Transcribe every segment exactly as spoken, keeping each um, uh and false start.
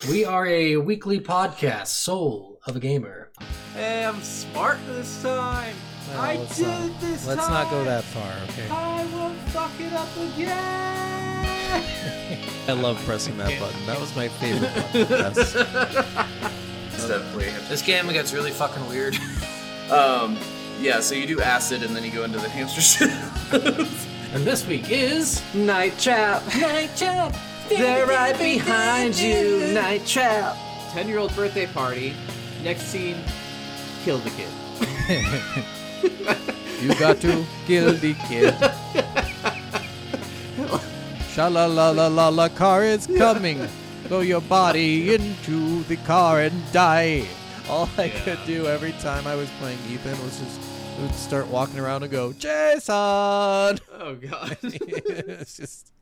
We are a weekly podcast, Soul of a Gamer. Hey, I'm smart this time. Well, I let's did not- it this Let's time. not go that far, okay? I won't fuck it up again. I love pressing that button. That was my favorite button. That's- It's definitely. This game gets really fucking weird. Um, yeah, so you do acid and then you go into the hamster shit. And this week is Night Trap. Night Trap. They're right behind you. Night Trap. Ten-year-old birthday party. Next scene, kill the kid. You got to kill the kid. Sha la la la la la, car is coming. Throw your body into the car and die. All I could do every time I was playing Ethan was just would start walking around and go, Jason. Oh god. It's just.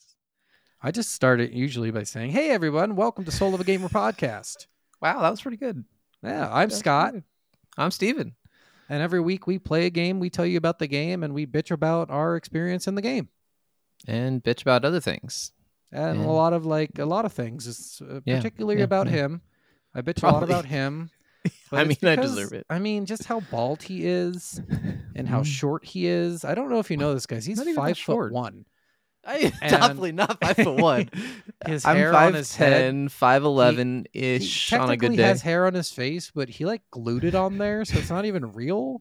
I just start it usually by saying, "Hey everyone, welcome to Soul of a Gamer podcast." Wow, that was pretty good. Yeah, I'm That's Scott. good. I'm Steven. And every week we play a game, we tell you about the game, and we bitch about our experience in the game. And bitch about other things. And Yeah. a lot of like a lot of things, it's, uh, Yeah, particularly yeah, about yeah. him. I bitch a lot Probably. about him. but I it's mean, I because- deserve it. I mean, just how bald he is and how Mm. short he is. I don't know if you know this, guys. He's Not even that five foot short. one. I And- definitely not five foot one. His I'm hair five on his head. ten, five eleven He ish on a technically good day. has hair on his face, but he like glued it on there, so it's not even real.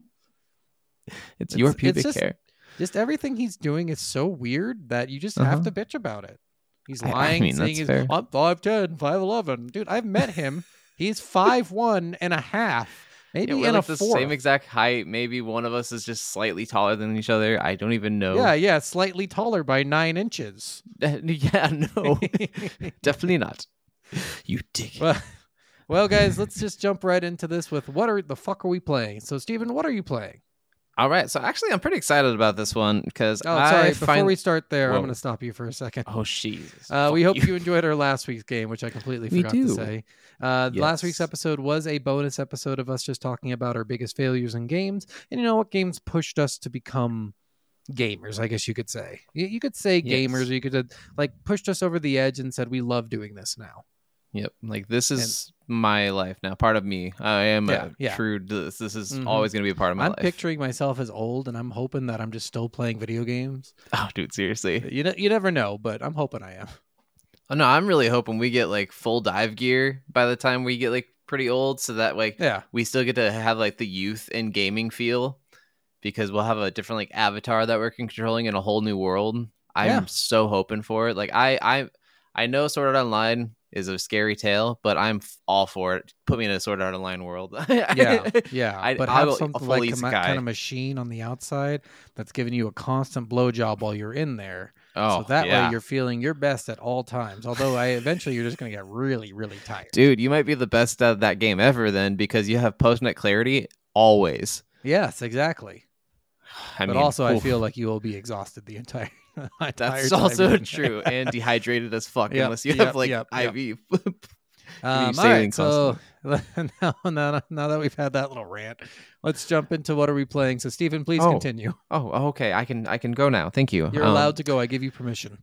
It's your it's- it's pubic just- hair. Just everything he's doing is so weird that you just Uh-huh. have to bitch about it. He's I- I lying, mean, saying that's he's fair. I'm five ten, five eleven. Dude, I've met him. He's five one and a half. Maybe Yeah, we're in like a the fourth. same exact height. Maybe one of us is just slightly taller than each other. I don't even know. Yeah, yeah, slightly taller by nine inches. yeah, no, definitely not. You dick. well, well, guys, let's just jump right into this with what are the fuck are we playing? So, Steven, what are you playing? All right, so actually, I'm pretty excited about this one because Oh, I sorry. Before find. we start there, I'm Whoa. going to stop you for a second. Oh, Jesus. Uh, we Fuck hope you. enjoyed our last week's game, which I completely We forgot to do. say. Uh, Last week's Yes. episode was a bonus episode of us just talking about our biggest failures in games, and you know what games pushed us to become gamers. I guess you could say. You, you could say Yes. gamers, or you could uh, like pushed us over the edge and said we love doing this now. Yep, like this is my life now. Part of me. I am Yeah, a yeah. true. This This is Mhm. always going to be a part of my I'm life. picturing myself as old, and I'm hoping that I'm just still playing video games. Oh, dude, seriously. You know, you never know, but I'm hoping I am. Oh no, I'm really hoping we get like full dive gear by the time we get like pretty old, so that like Yeah. we still get to have like the youth and gaming feel, because we'll have a different like avatar that we're controlling in a whole new world. I'm Yeah. so hoping for it. Like I I I know Sword Art Online is a scary tale, but I'm f- all for it. Put me in a Sword Art Online world. Yeah, yeah, I- but I have will- something a like full a ma- isekai. kind of machine on the outside that's giving you a constant blowjob while you're in there. Oh, so that yeah. way you're feeling your best at all times. Although I eventually you're just gonna get really, really tired. Dude, you might be the best at that game ever then, because you have post-net clarity always. Yes, exactly. I but mean, also I oof. feel like you will be exhausted the entire. entire That's time also you're in true, and dehydrated as fuck Yep, unless you yep, have like yep, yep. I V. Um, all saving right, so now, now, now that we've had that little rant, let's jump into what are we playing. So, Stephen, please Oh. continue. Oh, okay. I can I can go now. Thank you. You're allowed to go. I give you permission.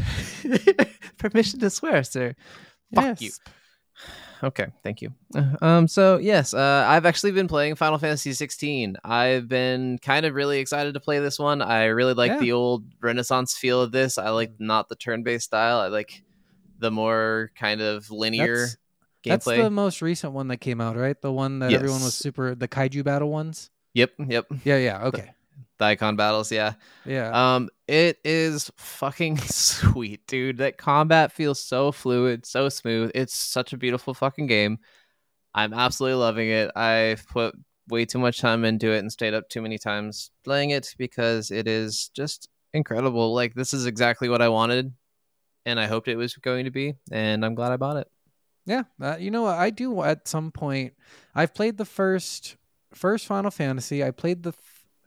permission to swear, sir. Fuck you. Yes. Okay, thank you. Um, so yes, uh, I've actually been playing Final Fantasy sixteen. I've been kind of really excited to play this one. I really like Yeah. the old Renaissance feel of this. I like not the turn-based style. I like the more kind of linear That's- gameplay. That's the most recent one that came out, right? The one that everyone was Yes. super the kaiju battle ones. Yep, yep. Yeah, yeah. Okay. The icon battles, yeah. Yeah. Um, it is fucking sweet, dude. That combat feels so fluid, so smooth. It's such a beautiful fucking game. I'm absolutely loving it. I've put way too much time into it and stayed up too many times playing it because it is just incredible. Like, this is exactly what I wanted, and I hoped it was going to be, and I'm glad I bought it. Yeah. Uh, you know what? I do at some point. I've played the first first Final Fantasy. I played the th-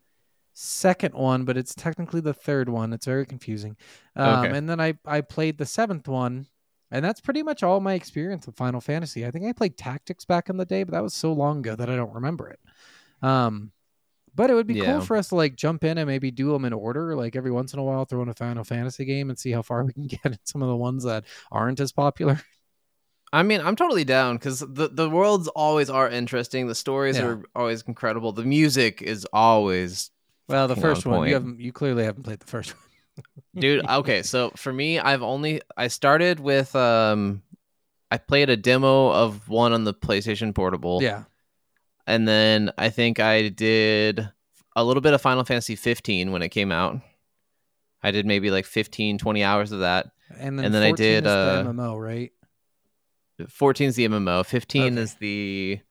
second one, but it's technically the third one. It's very confusing. Um, Okay. And then I, I played the seventh one, and that's pretty much all my experience with Final Fantasy. I think I played Tactics back in the day, but that was so long ago that I don't remember it. Um, but it would be Yeah. cool for us to like jump in and maybe do them in order, like every once in a while, throw in a Final Fantasy game and see how far we can get in some of the ones that aren't as popular. I mean, I'm totally down because the, the worlds always are interesting. The stories Yeah. are always incredible. The music is always Well, the fucking first on one, point. you haven't, you clearly haven't played the first one. Dude, okay, so for me, I've only I started with um I played a demo of one on the PlayStation Portable. Yeah. And then I think I did a little bit of Final Fantasy fifteen when it came out. I did maybe like fifteen, twenty hours of that. And then, And then I fourteen did, is uh, the M M O, right? fourteen is the M M O. fifteen Okay. is the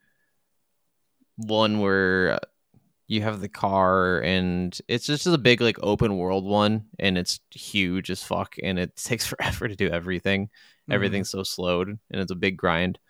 one where you have the car and it's just a big like open world one and it's huge as fuck and it takes forever to do everything. Mm-hmm. Everything's so slowed and it's a big grind.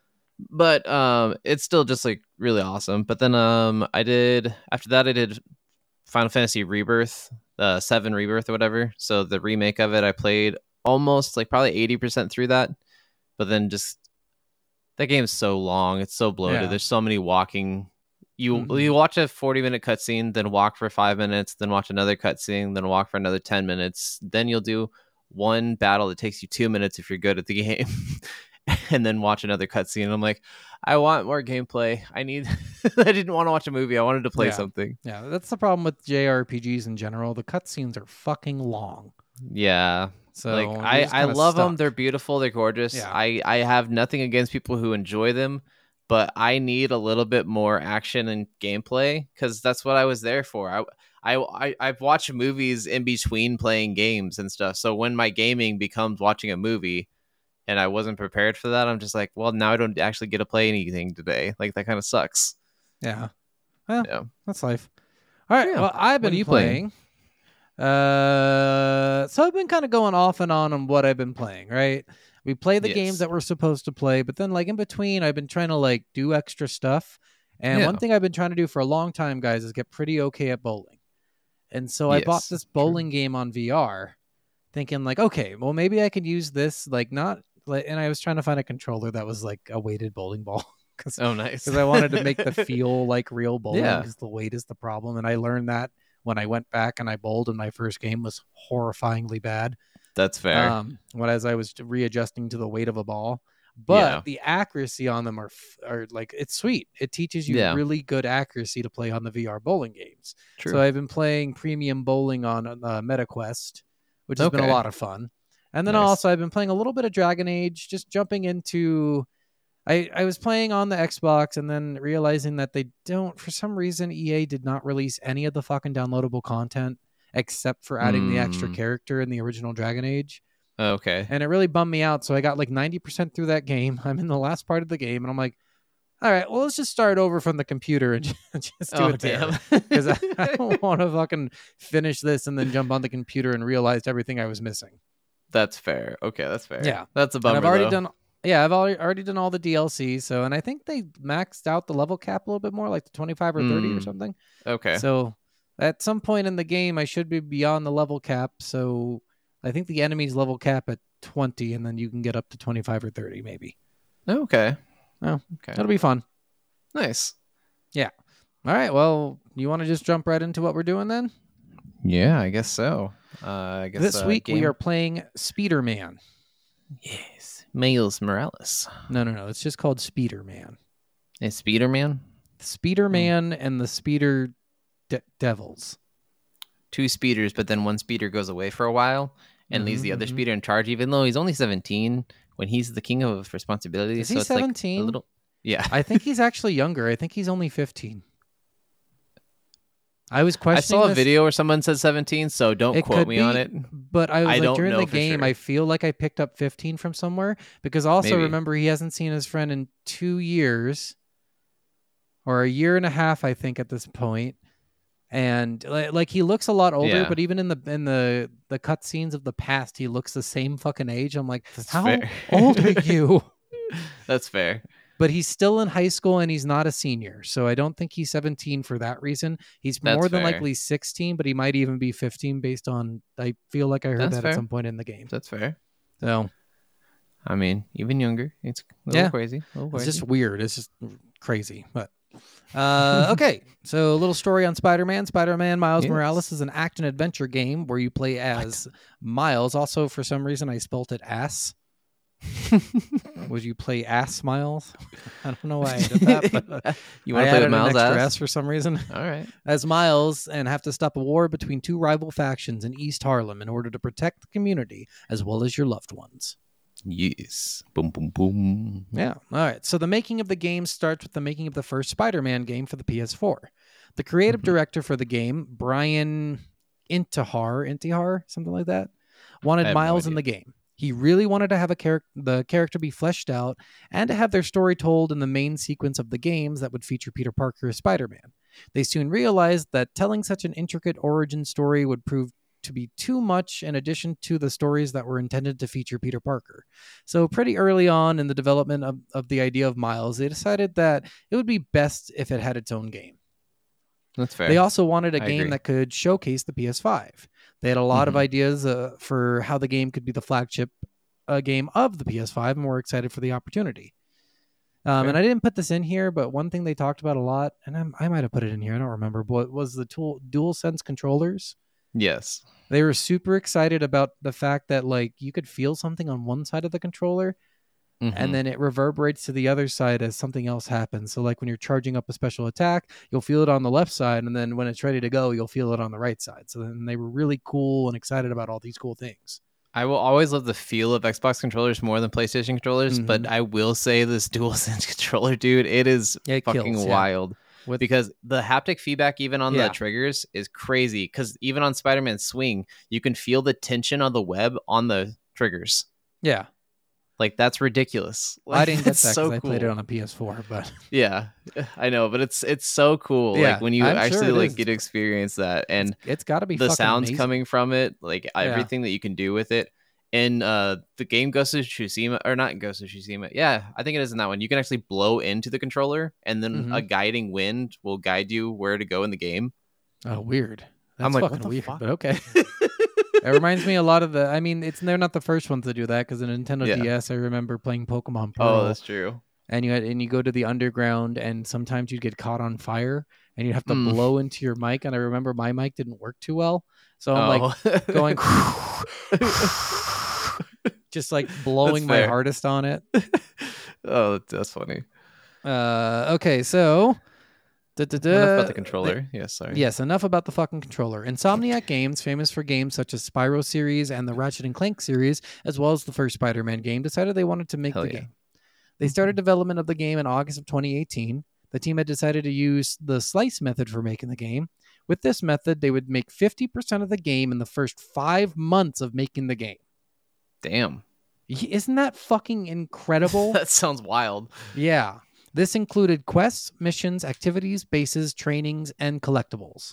But um it's still just like really awesome. But then um I did after that I did Final Fantasy Rebirth, uh seven Rebirth or whatever. So the remake of it I played almost like probably eighty percent through that. But then just that game's so long, it's so bloated. Yeah. There's so many walking you Mhm. you watch a forty minute cutscene, then walk for five minutes, then watch another cutscene, then walk for another ten minutes. Then you'll do one battle that takes you two minutes if you're good at the game. And then watch another cutscene. And I'm like, I want more gameplay. I need. I didn't want to watch a movie. I wanted to play Yeah. something. Yeah, that's the problem with J R P Gs in general. The cutscenes are fucking long. Yeah, So like you're I, just I kinda love them. stuck. They're beautiful. They're gorgeous. Yeah. I, I have nothing against people who enjoy them, but I need a little bit more action and gameplay because that's what I was there for. I, I, I I've watched movies in between playing games and stuff. So when my gaming becomes watching a movie, and I wasn't prepared for that, I'm just like, well, now I don't actually get to play anything today. Like that kind of sucks. Yeah. Well, Yeah. that's life. All right. Yeah. Well, I've What been are you playing. playing? Uh, so I've been kind of going off and on on what I've been playing. Right. We play the Yes. games that we're supposed to play, but then like in between, I've been trying to like do extra stuff. And Yeah. one thing I've been trying to do for a long time, guys, is get pretty okay at bowling. And so I bought Yes, this true. bowling game on V R, thinking like, okay, well maybe I could use this like not like. And I was trying to find a controller that was like a weighted bowling ball because Oh, nice. because I wanted to make the feel like real bowling Yeah. because the weight is the problem. And I learned that when I went back and I bowled, and my first game was horrifyingly bad. That's fair. Um, when as I was readjusting to the weight of a ball, but Yeah. the accuracy on them are f- are like it's sweet. It teaches you Yeah. really good accuracy to play on the V R bowling games. True. So I've been playing premium bowling on uh, MetaQuest, which has been a Okay. lot of fun. And then Nice. also I've been playing a little bit of Dragon Age, just jumping into. I, I was playing on the Xbox and then realizing that they don't, for some reason, E A did not release any of the fucking downloadable content except for adding the extra Mm. character in the original Dragon Age. Okay. And it really bummed me out. So I got like ninety percent through that game. I'm in the last part of the game and I'm like, all right, well, let's just start over from the computer and just do Oh, it there. damn. Because I, I don't want to fucking finish this and then jump on the computer and realize everything I was missing. That's fair. Okay, that's fair. Yeah. That's a bummer. And I've already though. done, yeah, I've already, already done all the D L C. So, and I think they maxed out the level cap a little bit more, like the twenty-five or thirty or Mm. something. Okay. So at some point in the game, I should be beyond the level cap. So I think the enemy's level cap at twenty, and then you can get up to twenty-five or thirty, maybe. Okay. Oh, okay. That'll be fun. Nice. All right. Well, you want to just jump right into what we're doing then? Yeah, I guess so. Uh, I guess This uh, week we game- are playing Speederman. yes, Miles Morales. No, no, no. It's just called Speederman. Is Speederman? Speederman and the Speeder de- Devils. Two speeders, but then one speeder goes away for a while and leaves the other Mhm, mhm. speeder in charge, even though he's only seventeen when he's the king of responsibility. Is so he it's like seventeen? a little. Yeah. I think he's actually younger. I think he's only fifteen. I was I questioning saw a this, video where someone said seventeen, so don't It quote could me on be, it. but I was I like don't during know the for game, sure. I feel like I picked up fifteen from somewhere because also Maybe. remember he hasn't seen his friend in two years or a year and a half, I think, at this point. And li- like he looks a lot older, Yeah. but even in the in the the cutscenes of the past, he looks the same fucking age. I'm like, That's how fair. old are you? That's fair. But he's still in high school and he's not a senior. So I don't think he's seventeen for that reason. He's That's more than fair. likely sixteen, but he might even be fifteen based on, I feel like I heard That's that fair. at some point in the game. That's fair. So I mean, even younger. It's a little Yeah. crazy. A little it's crazy. just weird. It's just crazy. But uh, okay. So a little story on Spider-Man. Spider-Man Miles Yes. Morales is an action adventure game where you play as Miles. Also, for some reason, I spelt it ass. Would you play Ass Miles? I don't know why I did that, but uh, You I want to play added with Miles an extra ass? S for some reason. All right. As Miles and have to stop a war between two rival factions in East Harlem in order to protect the community as well as your loved ones. Yes. Boom, boom, boom. Yeah. All right. So the making of the game starts with the making of the first Spider-Man game for the P S four. The creative Mhm. director for the game, Brian Intihar, Intihar, something like that, wanted I have no Miles in idea. the game. He really wanted to have a char- the character be fleshed out and to have their story told in the main sequence of the games that would feature Peter Parker as Spider-Man. They soon realized that telling such an intricate origin story would prove to be too much in addition to the stories that were intended to feature Peter Parker. So pretty early on in the development of, of the idea of Miles, they decided that it would be best if it had its own game. That's fair. They also wanted a I game agree. that could showcase the P S five. They had a lot of Mhm. ideas uh, for how the game could be the flagship uh, game of the P S five, and we're excited for the opportunity. Um, Fair. and I didn't put this in here, but one thing they talked about a lot, and I'm, I might have put it in here, I don't remember, but was the tool DualSense controllers. Yes. They were super excited about the fact that like you could feel something on one side of the controller, Mhm. and then it reverberates to the other side as something else happens. So like when you're charging up a special attack, you'll feel it on the left side, and then when it's ready to go, you'll feel it on the right side. So then they were really cool and excited about all these cool things. I will always love the feel of Xbox controllers more than PlayStation controllers, but Mhm. I will say this DualSense controller, dude, it is Yeah, it fucking kills, yeah. wild. With Because the haptic feedback even on Yeah. the triggers is crazy. Because even on Spider-Man Swing, you can feel the tension on the web on the triggers. yeah, Like that's ridiculous. I Like, didn't get that's that because so I played it cool. on a P S four, but Yeah, I know, but it's it's so cool. Yeah, like when you I'm sure actually it like is. get to experience that, and it's got to be the fucking sounds amazing. coming from it, like everything that you can do with it. And uh, the game Ghost of Tsushima, or not Ghost of Tsushima, yeah, I think it is in that one. You can actually blow into the controller, and then Mhm. a guiding wind will guide you where to go in the game. Oh, weird. That's I'm like, what fucking the weird, fuck? but okay. It reminds me a lot of the. I mean, it's they're not the first ones to do that because in Nintendo Yeah. D S, I remember playing Pokemon Pearl. Oh, that's true. and you had, and you go to the underground, and sometimes you'd get caught on fire, and you'd have to Mm. blow into your mic. And I remember my mic didn't work too well, so I'm like oh. going, just like blowing my fair. hardest on it. oh, that's funny. Uh, okay, so Enough about uh, the controller. Yes, sorry. Yes, enough about the fucking controller. Insomniac Games, famous for games such as Spyro series and the Ratchet and Clank series, as well as the first Spider-Man game, decided they wanted to make Hell the yeah. game. They started development of the game in August of twenty eighteen. The team had decided to use the slice method for making the game. With this method, they would make fifty percent of the game in the first five months of making the game. Damn. Y- Isn't that fucking incredible? that sounds wild. Yeah. This included quests, missions, activities, bases, trainings, and collectibles.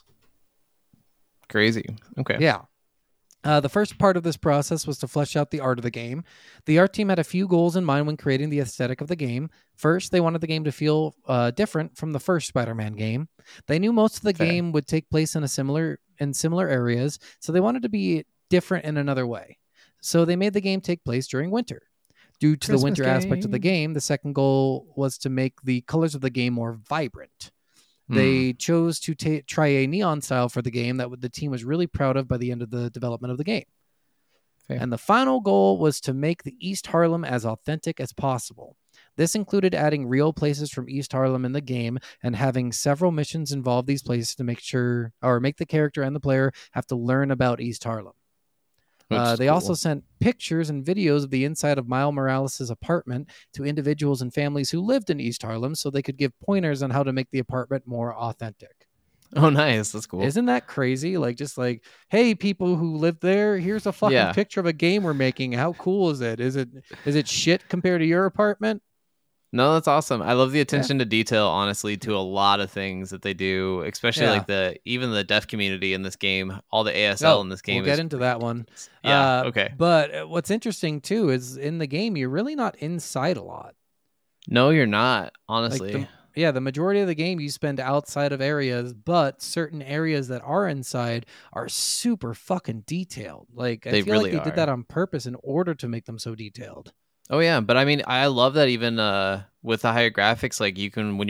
Crazy. Okay. Yeah. Uh, the first part of this process was to flesh out the art of the game. The art team had a few goals in mind when creating the aesthetic of the game. First, they wanted the game to feel uh, different from the first Spider-Man game. They knew most of the Fair. game would take place in a similar in similar areas, so they wanted to be different in another way. So they made the game take place during winter. Due to the Christmas winter aspect of the game. game, the second goal was to make the colors of the game more vibrant. They chose to ta- try a neon style for the game that the team was really proud of by the end of the development of the game. Fair. And the final goal was to make the East Harlem as authentic as possible. This included adding real places from East Harlem in the game and having several missions involve these places to make sure or make the character and the player have to learn about East Harlem. Which Uh, is they cool. also sent pictures and videos of the inside of Miles Morales' apartment to individuals and families who lived in East Harlem so they could give pointers on how to make the apartment more authentic. Oh, nice. That's cool. Isn't that crazy? Like, just like, hey, people who live there, here's a fucking Yeah. picture of a game we're making. How cool is it? Is it is it shit compared to your apartment? No, that's awesome. I love the attention to detail, honestly, to a lot of things that they do, especially Yeah. like the even the deaf community in this game. All the A S L Oh, in this game we'll get is into that one. yeah. Uh, okay. But uh, what's interesting too is in the game, you're really not inside a lot. No, you're not. Like Honestly, the, yeah, the majority of the game you spend outside of areas, but certain areas that are inside are super fucking detailed. Like I They feel really like they are. did that on purpose in order to make them so detailed. oh yeah, but I mean, I love that even uh, with the higher graphics, like you can when you're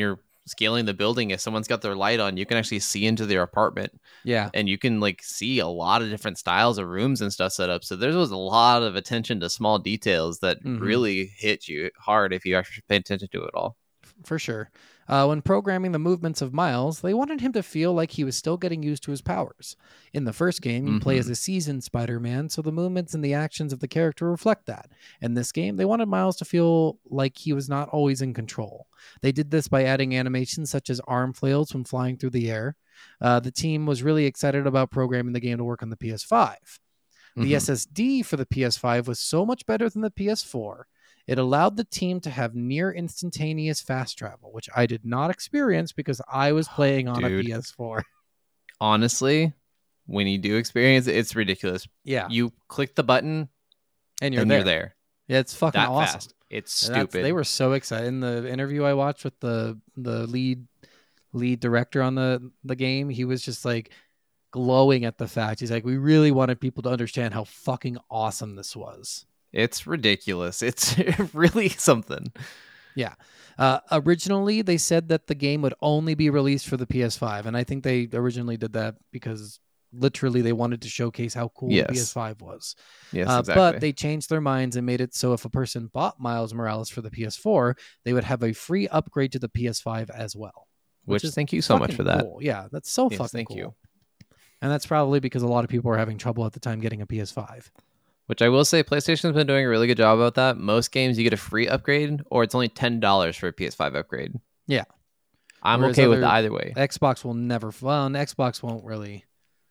scaling the building, if someone's got their light on, you can actually see into their apartment. Yeah. And you can like see a lot of different styles of rooms and stuff set up. So there was a lot of attention to small details that Mhm. really hit you hard if you actually pay attention to it all. For sure. Uh, when programming the movements of Miles, they wanted him to feel like he was still getting used to his powers. In the first game, you play Mhm. as a seasoned Spider-Man, so the movements and the actions of the character reflect that. In this game, they wanted Miles to feel like he was not always in control. They did this by adding animations such as arm flails when flying through the air. Uh, the team was really excited about programming the game to work on the P S five. The Mhm. S S D for the P S five was so much better than the P S four. It allowed the team to have near instantaneous fast travel, which I did not experience because I was playing on Dude. a P S four. Honestly, when you do experience it, it's ridiculous. Yeah, You click the button and you're and there. you're there. Yeah, it's fucking That awesome. fast. It's And that's- stupid. They were so excited. In the interview I watched with the the lead lead director on the the game, he was just like glowing at the fact. He's like, we really wanted people to understand how fucking awesome this was. It's ridiculous. It's really something. Uh, originally, they said that the game would only be released for the P S five, and I think they originally did that because literally they wanted to showcase how cool Yes. the P S five was. Yes, Uh, exactly. But they changed their minds and made it so if a person bought Miles Morales for the P S four, they would have a free upgrade to the P S five as well. Which, is thank you so much Fucking for that. cool. Yeah, that's so Yes, fucking thank cool. you. And that's probably because a lot of people are having trouble at the time getting a P S five. Which I will say, PlayStation's been doing a really good job about that. Most games you get a free upgrade, or it's only ten dollars for a P S five upgrade. Yeah. I'm Whereas okay with other- either way. Xbox will never. Well, and Xbox won't really.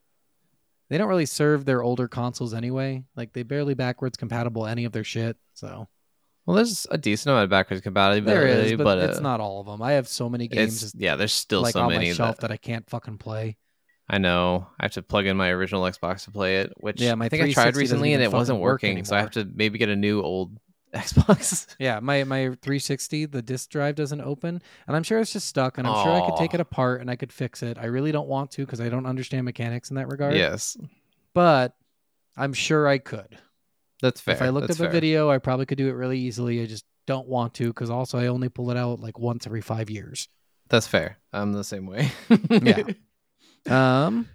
They don't really serve their older consoles anyway. Like they barely backwards compatible any of their shit. So Well, there's a decent amount of backwards compatibility, there is, but, but, it's uh, not all of them. I have so many games It's just, yeah, there's still like so on many my shelf that, that I can't fucking play. I know. I have to plug in my original Xbox to play it, which Yeah, my I think I three tried sixty doesn't recently and even it wasn't fucking work working. So I have to maybe get a new old Xbox. Yeah, my my three sixty, the disk drive doesn't open, and I'm sure it's just stuck. And I'm sure I could take Aw. it apart and I could fix it. I really don't want to because I don't understand mechanics in that regard. Yes, But I'm sure I could. that's fair. If I looked that's at the fair. video, I probably could do it really easily. I just don't want to because also I only pull it out like once every five years. That's fair. I'm the same way. Yeah. Um,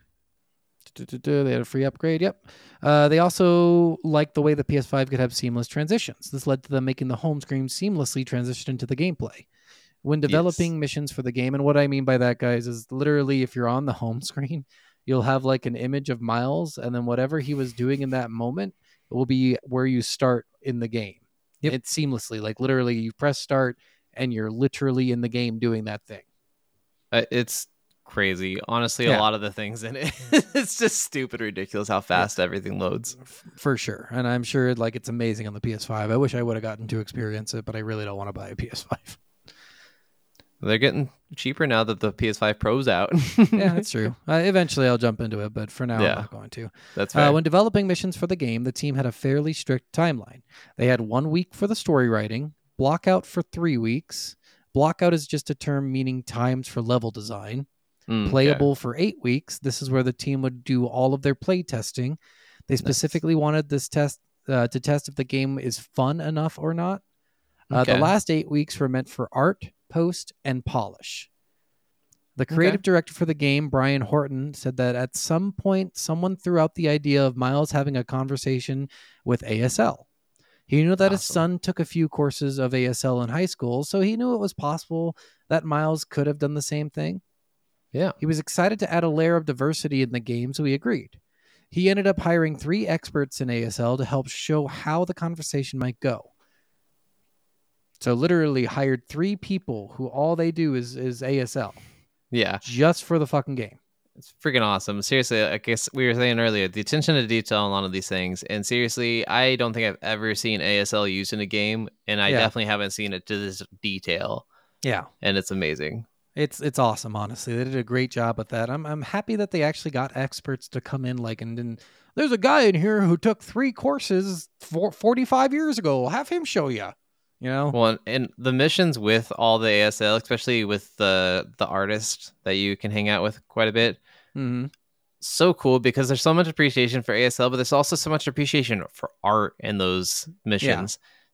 they had a free upgrade. Yep. Uh, they also liked the way the P S five could have seamless transitions. This led to them making the home screen seamlessly transition into the gameplay. When developing Yes. missions for the game, and what I mean by that, guys, is literally if you're on the home screen, you'll have like an image of Miles, and then whatever he was doing in that moment will be where you start in the game. Yep. It's seamlessly, like literally, you press start, and you're literally in the game doing that thing. Uh, it's crazy. Honestly, Yeah. a lot of the things in it, it's just stupid, ridiculous how fast everything loads. F- for sure. And I'm sure like it's amazing on the P S five. I wish I would have gotten to experience it, but I really don't want to buy a P S five. They're getting cheaper now that the P S five Pro's out. Yeah, that's true. Uh, eventually I'll jump into it, but for now Yeah. I'm not going to. That's fair. Uh, when developing missions for the game, the team had a fairly strict timeline. They had one week for the story writing, block out for three weeks. Block out is just a term meaning times for level design. Mm, okay. Playable for eight weeks. This is where the team would do all of their play testing. They specifically wanted this test uh, to test if the game is fun enough or not. Uh, The Okay. last eight weeks were meant for art, post, and polish. The creative director for the game, Brian Horton, said that at some point someone threw out the idea of Miles having a conversation with A S L. He knew that his Awesome. son took a few courses of A S L in high school, so he knew it was possible that Miles could have done the same thing. Yeah. He was excited to add a layer of diversity in the game, so he agreed. He ended up hiring three experts in A S L to help show how the conversation might go. So literally hired three people who all they do is is A S L Yeah. just for the fucking game. It's freaking awesome. Seriously, I guess we were saying earlier, the attention to detail on a lot of these things. And seriously, I don't think I've ever seen A S L used in a game, and I Yeah. definitely haven't seen it to this detail. Yeah. And it's amazing. It's it's awesome, honestly. They did a great job with that. I'm I'm happy that they actually got experts to come in like and, and there's a guy in here who took three courses for forty-five years ago. Have him show you. You know? Well, and the missions with all the A S L, especially with the the artist that you can hang out with quite a bit, Mm-hmm. so cool because there's so much appreciation for A S L, but there's also so much appreciation for art in those missions.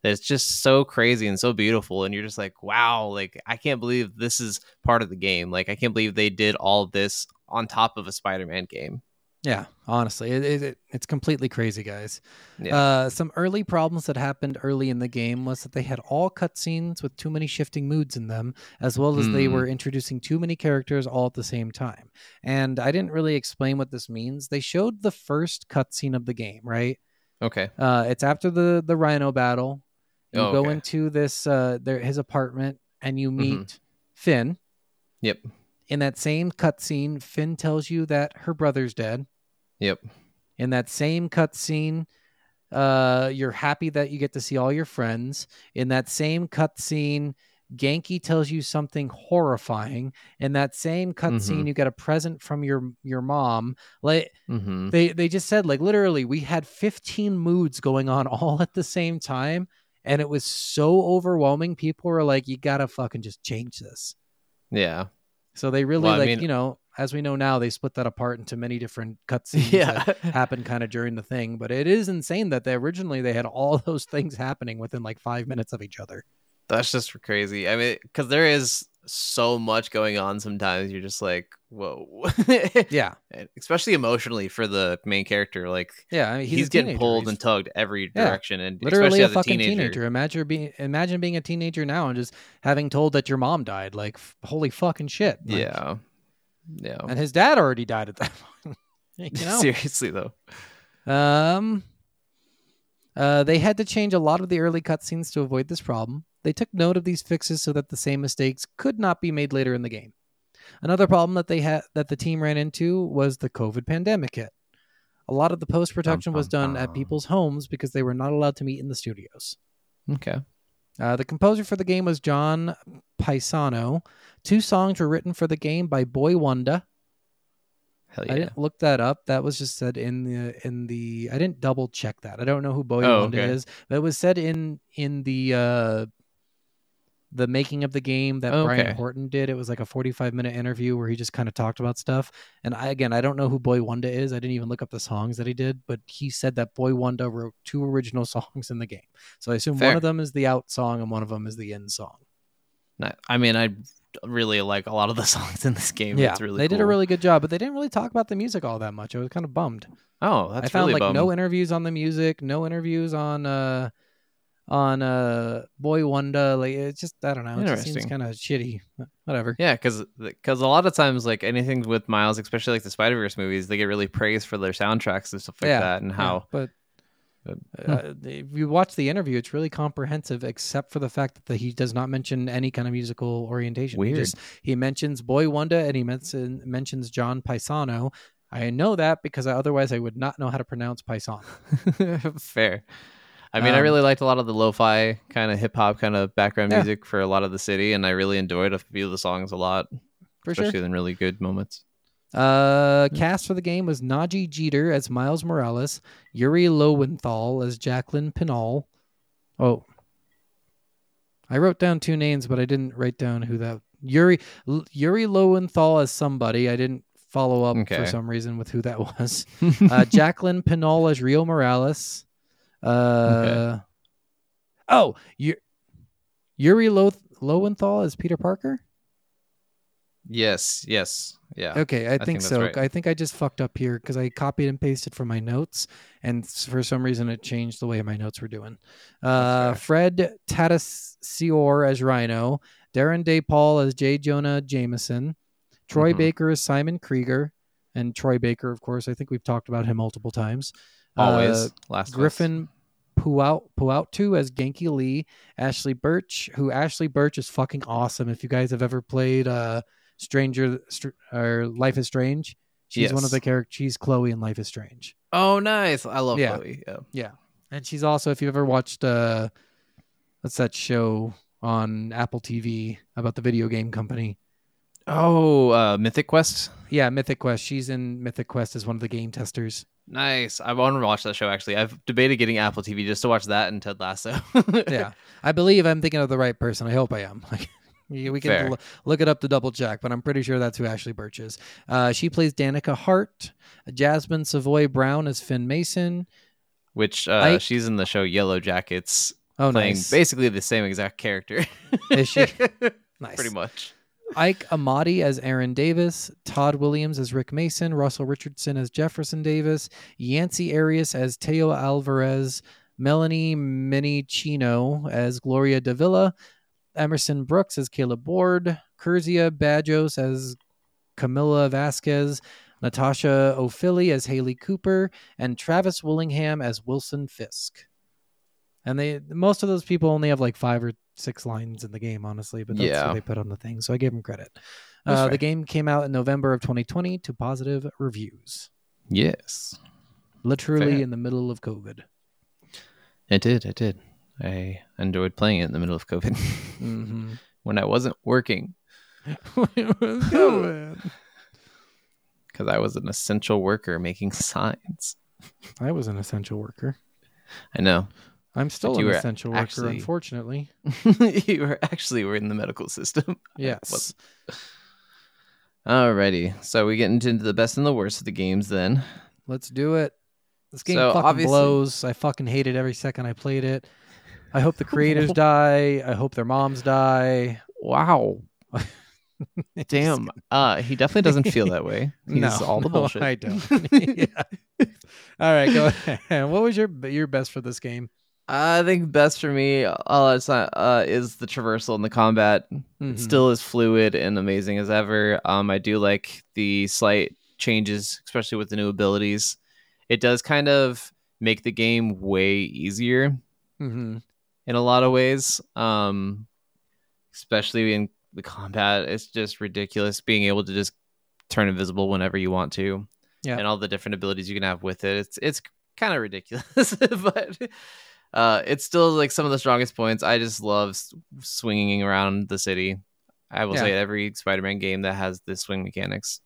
That's just so crazy and so beautiful, and you're just like, wow, like I can't believe this is part of the game. Like I can't believe they did all this on top of a Spider-Man game. Yeah, honestly, it, it, it it's completely crazy, guys. Yeah. Uh, some early problems that happened early in the game was that they had all cutscenes with too many shifting moods in them, as well as they Hmm. were introducing too many characters all at the same time. And I didn't really explain what this means. They showed the first cutscene of the game, right? Okay. Uh, it's after the the Rhino battle. You Oh, go okay. into this uh, their his apartment and you meet Mhm. Finn. Yep. In that same cutscene, Finn tells you that her brother's dead. Yep. In that same cutscene, uh, you're happy that you get to see all your friends. In that same cutscene, Genki tells you something horrifying. In that same cutscene, Mhm. you get a present from your your mom. Like Mm-hmm. they they just said, like literally, we had fifteen moods going on all at the same time, and it was so overwhelming. People were like, "You gotta fucking just change this." Yeah. So they really Well, I like, mean- you know, as we know now, they split that apart into many different cutscenes Yeah. that happened kind of during the thing. But it is insane that they originally they had all those things happening within like five minutes of each other. That's just crazy. I mean, because there is so much going on sometimes. You're just like, whoa. Yeah, And especially emotionally for the main character. Like, yeah. I mean, he's, he's, a getting teenager. pulled He's and tugged every Yeah. direction. And literally especially a as a fucking teenager. teenager. Imagine being imagine being a teenager now and just having told that your mom died. Like, f- holy fucking shit. Like, Yeah. Yeah. and his dad already died at that point. You know? Seriously, though. Um, uh, they had to change a lot of the early cutscenes to avoid this problem. They took note of these fixes so that the same mistakes could not be made later in the game. Another problem that they had that the team ran into was the COVID pandemic hit. A lot of the post production was Bum, bum, done at bum. people's homes because they were not allowed to meet in the studios. Okay. Uh, the composer for the game was John Paisano. Two songs were written for the game by Boy Wonder. Hell I yeah. didn't look that up. That was just said in the in the. I didn't double check that. I don't know who Boy Oh, Wonder okay. is, but it was said in in the uh, the making of the game that Brian Okay. Horton did. It was like a forty-five minute interview where he just kind of talked about stuff. And I again, I don't know who Boy Wonder is. I didn't even look up the songs that he did, but he said that Boy Wonder wrote two original songs in the game. So I assume one Fair. of them is the out song and one of them is the in song. Ni- I mean, I really like a lot of the songs in this game. Yeah, It's really they did a cool. really good job, but they didn't really talk about the music all that much. I was kind of bummed. Oh, that's I found really like bum. no interviews on the music, no interviews on uh on uh Boy Wonder. Like it's just I don't know. It just seems Interesting. kind of shitty. Whatever. Yeah, because because a lot of times, like anything with Miles, especially like the Spider Verse movies, they get really praised for their soundtracks and stuff like Yeah, that, and yeah, how. but But- uh, if you watch the interview, it's really comprehensive, except for the fact that he does not mention any kind of musical orientation. He Weird. just he mentions Boy Wonder and he mention, mentions John Paisano. I know that because I, otherwise I would not know how to pronounce Paisano. Fair. I mean, I Um, really liked a lot of the lo-fi kind of hip hop kind of background Yeah. music for a lot of the city, and I really enjoyed a few of the songs a lot, For especially sure. in really good moments. Uh, cast for the game was Najee Jeter as Miles Morales, Yuri Lowenthal as Jacqueline Pinal. Oh, I wrote down two names, but I didn't write down who that Yuri L- Yuri Lowenthal as somebody. I didn't follow up Okay. for some reason with who that was. uh, Jacqueline Pinal as Rio Morales. Uh, oh, y- Yuri Lo- Lowenthal as Peter Parker. Yes, yes, yeah. Okay, I, think, think that's so. right. I think I just fucked up here because I copied and pasted from my notes, and s- for some reason it changed the way my notes were doing. Uh, fair. Fred Tatasciore as Rhino, Darren Day Paul as J. Jonah Jameson, Troy Mhm. Baker as Simon Krieger, and Troy Baker, of course. I think we've talked about him multiple times. Always Uh, last of Us. Griffin Puau Puautu as Genki Lee, Ashley Birch, who Ashley Birch is fucking awesome. If you guys have ever played uh, Stranger Str- or Life is Strange, she's one of Yes. the characters. She's Chloe in Life is Strange. Oh, nice! I love Yeah. Chloe. Yeah. Yeah, and she's also if you've ever watched uh, what's that show on Apple T V about the video game company? Oh, uh, Mythic Quest. Yeah, Mythic Quest. She's in Mythic Quest as one of the game testers. Nice. I want to watch that show. Actually, I've debated getting Apple T V just to watch that and Ted Lasso. Yeah, I believe I'm thinking of the right person. I hope I am. Like, we we can Fair. l- look it up to double check, but I'm pretty sure that's who Ashley Birch is. Uh, she plays Danica Hart, Jasmine Savoy Brown as Finn Mason. Which uh, Ike- she's in the show Yellow Jackets. Oh, playing nice. basically the same exact character. Is she? Nice. Pretty much. Ike Amati as Aaron Davis, Todd Williams as Rick Mason, Russell Richardson as Jefferson Davis, Yancey Arias as Teo Alvarez, Melanie Minicino as Gloria Davila, Emerson Brooks as Caleb Ward, Curzia Bajos as Camila Vasquez, Natasha O'Philly as Haley Cooper, and Travis Willingham as Wilson Fisk. And they most of those people only have like five or six lines in the game, honestly, but that's Yeah. what they put on the thing. So I gave them credit. That's Uh, fair. the game came out in November of twenty twenty to positive reviews. Yes. Literally Fair. in the middle of COVID. It did. It did. I enjoyed playing it in the middle of COVID Mm-hmm. when I wasn't working COVID. because I was an essential worker making signs. I was an essential worker. I know. I'm still But an you were essential worker, actually- unfortunately. You were actually were in the medical system. Yes. wasn't. Alrighty. So we get into the best and the worst of the games then. Let's do it. This game So, fucking obviously- blows. I fucking hate it every second I played it. I hope the creators die. I hope their moms die. Wow. Damn. Uh, he definitely doesn't feel that way. He's no, all the no, bullshit. I don't. Yeah. All right, go ahead. What was your your best for this game? I think best for me uh, it's not, uh, is the traversal and the combat. Mhm. It's still as fluid and amazing as ever. Um, I do like the slight changes, especially with the new abilities. It does kind of make the game way easier Mhm. in a lot of ways. Um, especially in the combat, it's just ridiculous being able to just turn invisible whenever you want to, Yeah. and all the different abilities you can have with it. It's it's kind of ridiculous, but uh, it's still like some of the strongest points. I just love s- swinging around the city. I will Yeah. say every Spider-Man game that has the swing mechanics.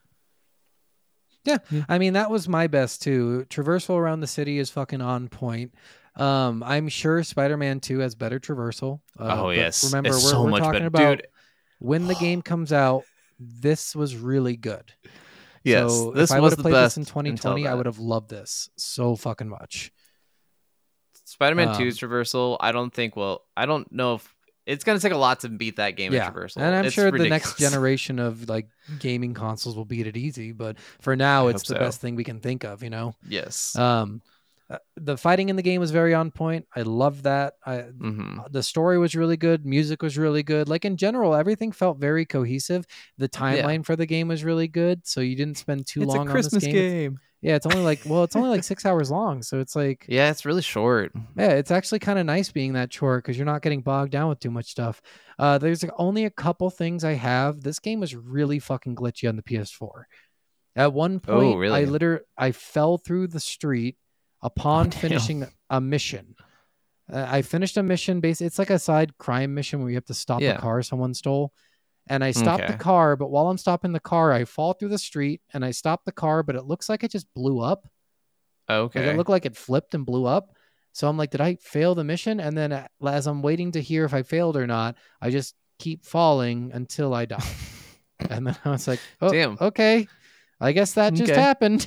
Yeah, I mean that was my best too. Traversal around the city is fucking on point. Um, I'm sure Spider-Man two has better traversal. Uh, oh but yes, remember it's we're, so we're much talking better, about dude. when the game comes out. This was really good. Yes, so this if I was would have the played best this in until twenty twenty, I that. would have loved this so fucking much. Spider-Man Um, two's traversal. I don't think. Well, I don't know if it's gonna take a lot to beat that game Yeah, in traversal. and I'm It's sure the ridiculous. next generation of like gaming consoles will beat it easy. But for now, I it's hope the so. best thing we can think of. You know. Yes. Um, uh, the fighting in the game was very on point. I loved that. I, hmm the story was really good. Music was really good. Like in general, everything felt very cohesive. The timeline for the game was really good. So you didn't spend too long on this game. It's- yeah, it's only like well, it's only like six hours long. So it's like Yeah, it's really short. yeah, it's actually kind of nice being that short because you're not getting bogged down with too much stuff. Uh, there's like, only a couple things I have. This game was really fucking glitchy on the P S four. At one point, Oh, really? I literally I fell through the street upon Oh, damn. finishing a mission. Uh, I finished a mission. Basically, it's like a side crime mission where you have to stop Yeah. a car someone stole. And I stopped the Okay. car, but while I'm stopping the car, I fall through the street and I stop the car, but it looks like it just blew up. Like Okay. it looked like it flipped and blew up. So I'm like, did I fail the mission? And then uh, as I'm waiting to hear if I failed or not, I just keep falling until I die. And then I was like, oh, Damn. okay. I guess that just Okay. happened.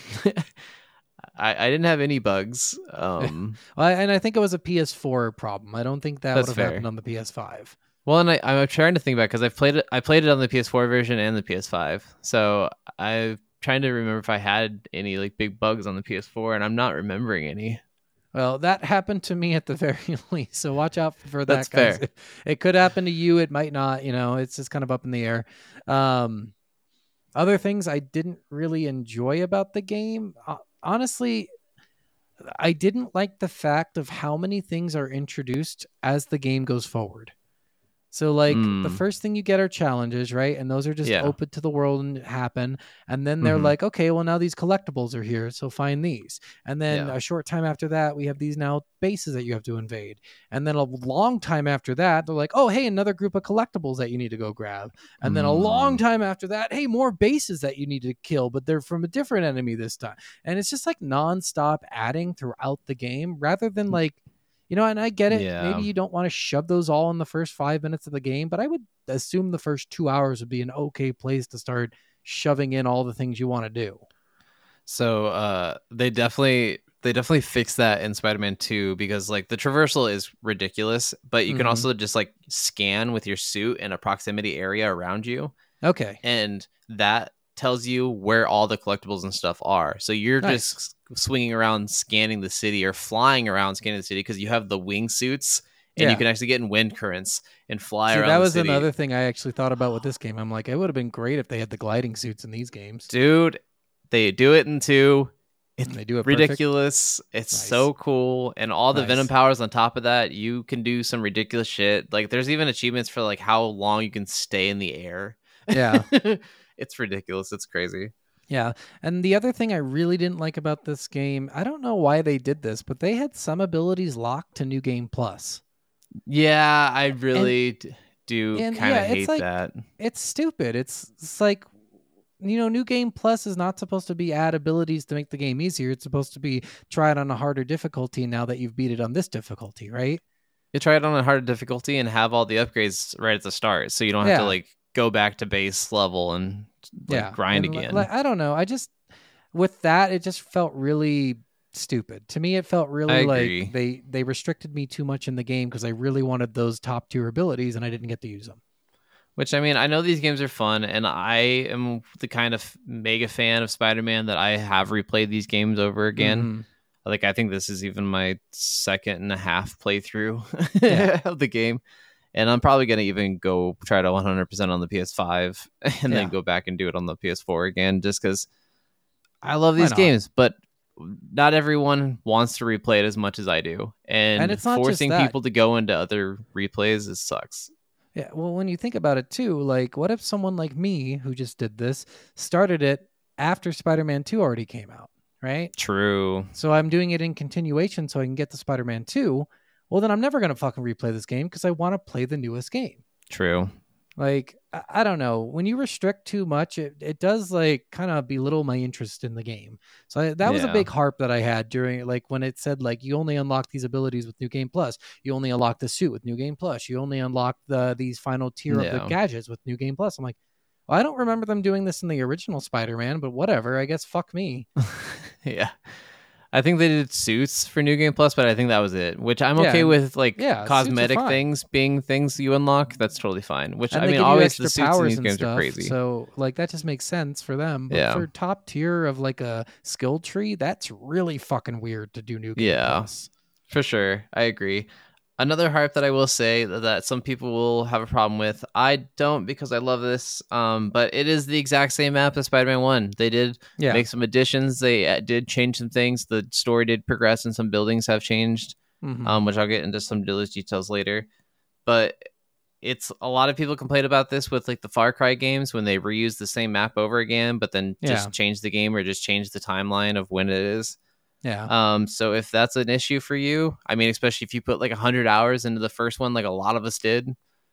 I, I didn't have any bugs. Um, Well, and I think it was a P S four problem. I don't think that would That's have fair. happened on the P S five. well, and I, I'm trying to think about because I've played it. I played it on the P S four version and the P S five. So I'm trying to remember if I had any like big bugs on the P S four, and I'm not remembering any. Well, that happened to me at the very least. So watch out for that, That's guys. fair. It could happen to you. It might not. You know, it's just kind of up in the air. Um, other things I didn't really enjoy about the game, uh, honestly, I didn't like the fact of how many things are introduced as the game goes forward. So, like, the Mm. first thing you get are challenges, right? And those are just Yeah. open to the world and happen. And then they're Mhm. like, okay, well, now these collectibles are here. So find these. And then Yeah. a short time after that, we have these now bases that you have to invade. And then a long time after that, they're like, oh, hey, another group of collectibles that you need to go grab. And then a long Mm. time after that, hey, more bases that you need to kill, but they're from a different enemy this time. And it's just like nonstop adding throughout the game rather than like, you know, and I get it. Yeah. Maybe you don't want to shove those all in the first five minutes of the game, but I would assume the first two hours would be an okay place to start shoving in all the things you want to do. So uh, they definitely they definitely fixed that in Spider-Man two because like the traversal is ridiculous, but you can Mhm. also just like scan with your suit in a proximity area around you, Okay. and that tells you where all the collectibles and stuff are. So you're Nice. just swinging around scanning the city or flying around scanning the city because you have the wingsuits and Yeah. you can actually get in wind currents and fly See, around that the was city. another thing I actually thought about with this game. I'm like, it would have been great if they had the gliding suits in these games. Dude, they do it in two. It's They do it perfect. ridiculous. It's Nice. so cool. And all the Nice. Venom powers on top of that, you can do some ridiculous shit. Like there's even achievements for like how long you can stay in the air. Yeah. It's ridiculous. It's crazy. Yeah. And the other thing I really didn't like about this game, I don't know why they did this, but they had some abilities locked to New Game Plus. Yeah, I really d- do and, kind of yeah, it's hate like- that. It's stupid. It's, it's like, you know, New Game Plus is not supposed to be add abilities to make the game easier. It's supposed to be try it on a harder difficulty now that you've beat it on this difficulty, right? You try it on a harder difficulty and have all the upgrades right at the start, so you don't have Yeah. to like go back to base level and like, Yeah. grind And, li- again. Like, I don't know. I just, with that, it just felt really stupid. To me, it felt really I like agree. they, they restricted me too much in the game because I really wanted those top tier abilities and I didn't get to use them. Which, I mean, I know these games are fun, and I am the kind of mega fan of Spider-Man that I have replayed these games over again. Mhm. Like, I think this is even my second and a half playthrough Yeah. of the game. And I'm probably going to even go try to one hundred percent on the P S five and Yeah. then go back and do it on the P S four again, just because I love Why these not? games. But not everyone wants to replay it as much as I do. And, And it's not just forcing that. people to go into other replays, it sucks. Yeah, well, when you think about it too, like, what if someone like me who just did this started it after Spider-Man two already came out, right? True. So I'm doing it in continuation so I can get to Spider-Man two. Well, then I'm never going to fucking replay this game because I want to play the newest game. True. Like, I, I don't know. When you restrict too much, it, it does, like, kind of belittle my interest in the game. So I, that was a Yeah. big harp that I had during, like, when it said, like, you only unlock these abilities with New Game Plus. You only unlock the suit with New Game Plus. You only unlock the these final tier of the Yeah. gadgets with New Game Plus. I'm like, well, I don't remember them doing this in the original Spider-Man, but whatever. I guess fuck me. Yeah. I think they did suits for New Game Plus, but I think that was it. Which I'm Yeah, okay with, like yeah, suits are cosmetic fine. things being things you unlock. That's totally fine. Which And I they mean, give you always extra the suits in powers these and games stuff, are crazy. so like that just makes sense for them. But Yeah. for top tier of like a skill tree, that's really fucking weird to do New Game Yeah. Plus. For sure, I agree. Another harp that I will say that- that some people will have a problem with. I don't because I love this. Um, but it is the exact same map as Spider-Man One. They did Yeah. make some additions. They uh, did change some things. The story did progress, and some buildings have changed. Mhm. um, which I'll get into some those details later. But it's a lot of people complain about this with like the Far Cry games when they reuse the same map over again, but then just Yeah. change the game or just change the timeline of when it is. yeah. Um, so if that's an issue for you, I mean, especially if you put like a hundred hours into the first one, like a lot of us did,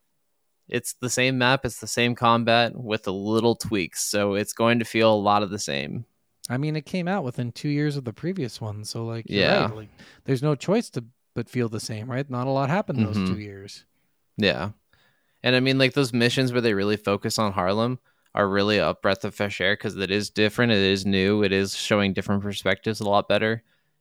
it's the same map, it's the same combat with a little tweaks, so it's going to feel a lot of the same. I mean, it came out within two years of the previous one, so like, you're Yeah. right. Like, there's no choice to but feel the same, right? Not a lot happened those Mhm. two years. Yeah. And I mean, like those missions where they really focus on Harlem are really a breath of fresh air because it is different. It is new. It is showing different perspectives a lot better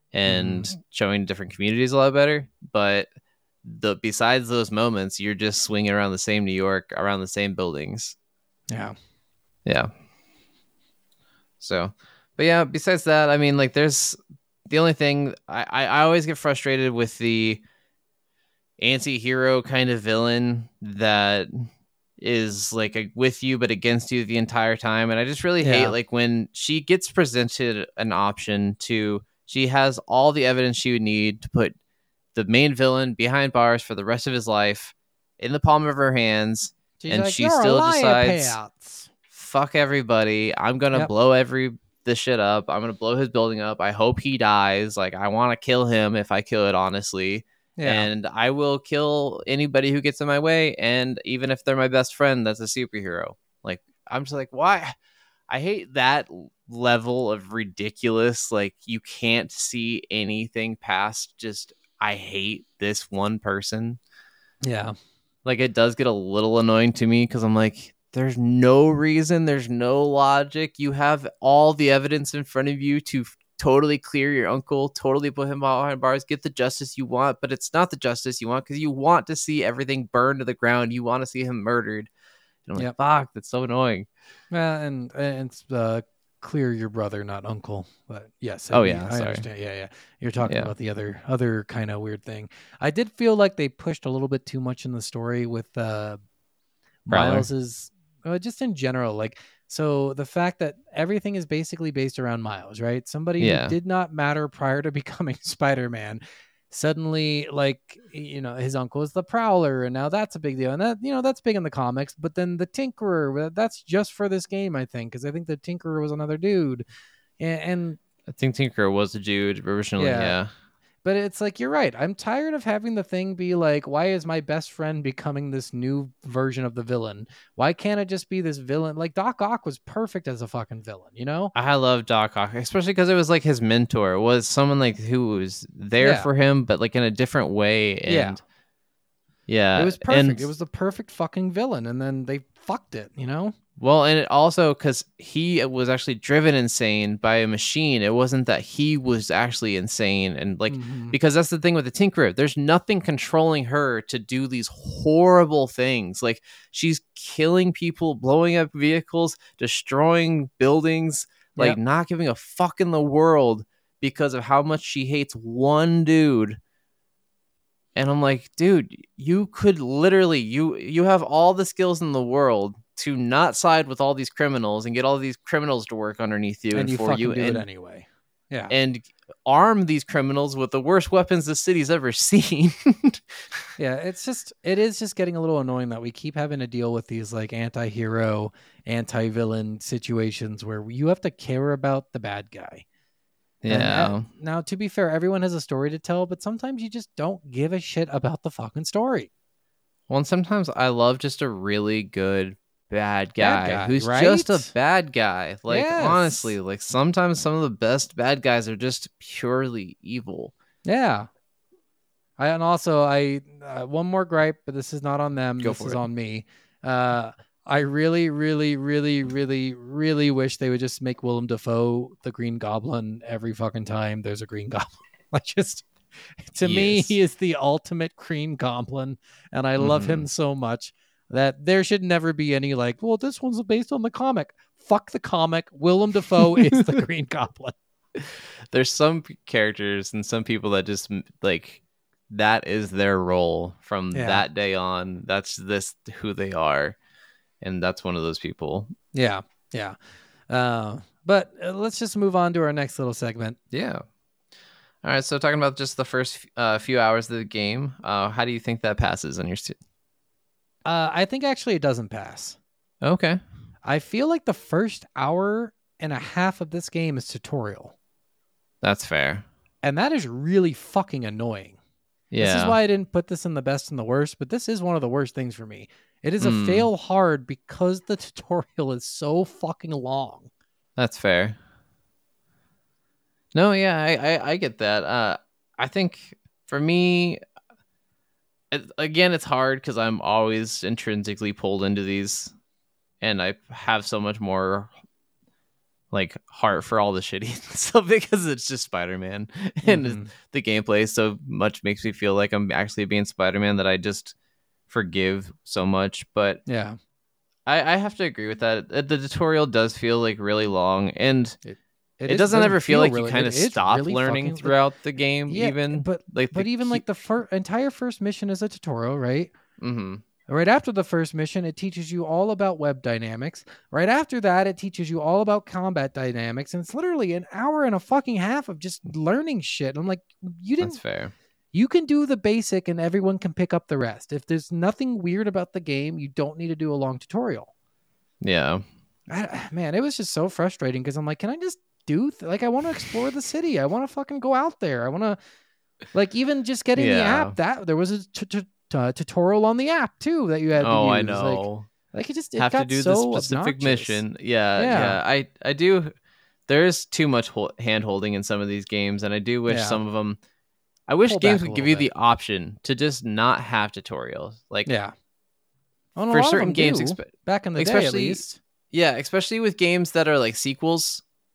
and showing different communities a lot better. But the besides those moments, you're just swinging around the same New York, around the same buildings. Yeah. Yeah. So, but yeah, besides that, I mean, like there's the only thing I, I, I always get frustrated with the anti-hero kind of villain that is like a, with you but against you the entire time. And I just really hate Yeah. like when she gets presented an option to, she has all the evidence she would need to put the main villain behind bars for the rest of his life in the palm of her hands. She's And like, she "You're a still liar, decides- Pats." Fuck everybody. I'm gonna Yep. blow every this shit up. I'm gonna blow his building up. I hope he dies. Like I want to kill him if I could, honestly. Yeah. And I will kill anybody who gets in my way. And even if they're my best friend, that's a superhero. Like I'm just like, why? I hate that level of ridiculous. Like you can't see anything past just I hate this one person. yeah. Like it does get a little annoying to me because I'm like, there's no reason, there's no logic. You have all the evidence in front of you to f- totally clear your uncle, totally put him behind bars, get the justice you want, but it's not the justice you want because you want to see everything burned to the ground. You want to see him murdered. And I'm Yep. like, fuck, that's so annoying. Yeah, and and it's uh, clear your brother, not uncle. But yes. Oh, I, yeah, I sorry. understand. Yeah, yeah. You're talking Yeah. about the other other kind of weird thing. I did feel like they pushed a little bit too much in the story with uh, Prowler. Miles's, uh, just in general. Like, so the fact that everything is basically based around Miles, right? Somebody Yeah. who did not matter prior to becoming Spider-Man. Suddenly, like, you know, his uncle is the Prowler, and now that's a big deal, and that, you know, that's big in the comics. But then the Tinkerer, that's just for this game, I think, because I think the Tinkerer was another dude, and, and I think Tinker was a dude originally. Yeah. Yeah. but it's like, you're right. I'm tired of having the thing be like, why is my best friend becoming this new version of the villain? Why can't it just be this villain? Like, Doc Ock was perfect as a fucking villain, you know? I love Doc Ock, especially because it was like his mentor. It was someone like who was there Yeah. for him, but like in a different way. And Yeah. yeah, It was perfect. and- It was the perfect fucking villain, and then they fucked it, you know? Well, and it also because he was actually driven insane by a machine. It wasn't that he was actually insane, and like Mhm. because that's the thing with the Tinkerer. There's nothing controlling her to do these horrible things. Like she's killing people, blowing up vehicles, destroying buildings, like Yep. not giving a fuck in the world because of how much she hates one dude. And I'm like, dude, you could literally you you have all the skills in the world to not side with all these criminals and get all these criminals to work underneath you and and, you for fucking you do and, it anyway. Yeah. and arm these criminals with the worst weapons the city's ever seen. Yeah, it's just it is just getting a little annoying that we keep having to deal with these like anti-hero, anti-villain situations where you have to care about the bad guy. And, yeah. uh, now, to be fair, everyone has a story to tell, but sometimes you just don't give a shit about the fucking story. Well, and sometimes I love just a really good bad guy, Bad guy, who's right? just a bad guy. Like Yes. honestly, like sometimes some of the best bad guys are just purely evil. Yeah. I and also I uh, one more gripe, but this is not on them. Go this for is it. on me. Uh, I really, really, really, really, really wish they would just make Willem Dafoe the Green Goblin every fucking time there's a Green Goblin. I just, to me, Yes. he is the ultimate Green Goblin, and I love him so much that there should never be any like, well, this one's based on the comic. Fuck the comic. Willem Dafoe is the Green Goblin. There's some p- characters and some people that just m- like that is their role from Yeah. that day on. That's this who they are, and that's one of those people. Yeah, yeah. Uh, but uh, let's just move on to our next little segment. Yeah. All right. So talking about just the first uh, few hours of the game, uh, how do you think that passes on your? St- Uh, I think actually it doesn't pass. okay. I feel like the first hour and a half of this game is tutorial. That's fair. And that is really fucking annoying. Yeah. This is why I didn't put this in the best and the worst, but this is one of the worst things for me. It is a Mm. fail hard because the tutorial is so fucking long. That's fair. No, yeah, I, I, I get that. Uh, I think for me, it, again, it's hard because I'm always intrinsically pulled into these, and I have so much more like heart for all the shitty stuff because it's just Spider-Man, and Mhm. the gameplay so much makes me feel like I'm actually being Spider-Man that I just forgive so much. But Yeah. I, I have to agree with that. Uh, The tutorial does feel like really long, and it, is- doesn't ever feel, like really- you kind it of is stop really learning fucking- throughout the game. Yeah, even but like, but even like the fir- entire first mission is a tutorial, right? hmm Right after the first mission, it teaches you all about web dynamics. Right after that, it teaches you all about combat dynamics. And it's literally an hour and a fucking half of just learning shit. I'm like, you didn't, that's fair. you can do the basic and everyone can pick up the rest. If there's nothing weird about the game, you don't need to do a long tutorial. Yeah, I, man, it was just so frustrating because I'm like, can I just do, th- like, I want to explore the city. I want to fucking go out there. I want to, like, even just getting the Yeah. app, that there was a t- t- t- tutorial on the app too that you had to oh, use. I Like, know. Like it just it have got to do so the specific obnoxious. mission. Yeah, Yeah. yeah, I I do. There is too much hol- hand holding in some of these games, and I do wish Yeah. some of them. I wish Pull games back a would give little you bit. the option to just not have tutorials. Like Yeah. Well, and a for lot of certain them games, do, expe- back in the day at especially- least. yeah, especially with games that are like sequels